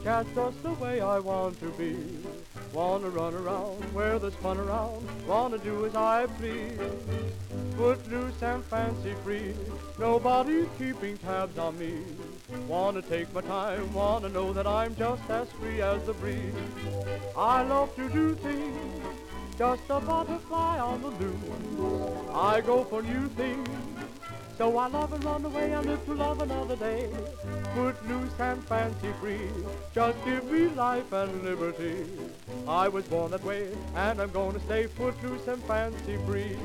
That's just the way I want to be. Wanna run around where there's fun around. Wanna do as I please. Footloose and fancy free. Nobody's keeping tabs on me. Wanna take my time. Wanna know that I'm just as free as the breeze. I love to do things. Just a butterfly on the loose. I go for new things. So I love and run away and live to love another day. Footloose and fancy free. Just give me life and liberty. I was born that way and I'm gonna stay footloose and fancy free.